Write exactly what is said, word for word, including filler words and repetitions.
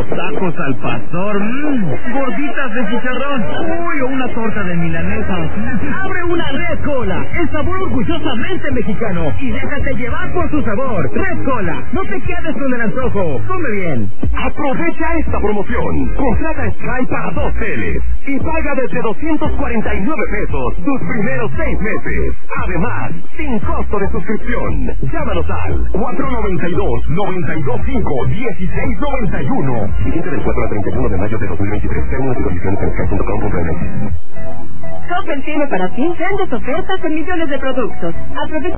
unos tacos al pastor, mmm, gorditas de chicharrón, uy, o una torta de milanesa. Abre una Red Cola, el sabor orgullosamente mexicano, y déjate llevar por su sabor. Red Cola, no te quedes con el antojo, come bien. Aprovecha esta promoción. Contrata Sky para dos teles y paga desde doscientos cuarenta y nueve pesos tus primeros seis meses. Además, sin costo de suscripción. Llámanos al cuatro noventa y dos, noventa y dos cinco, dieciséis noventa y uno. Vigente del cuatro al treinta y uno de mayo de dos mil veintitrés. Términos y condiciones en sky punto com punto m x. Coppel tiene para ti grandes ofertas en millones de productos. Aprovecha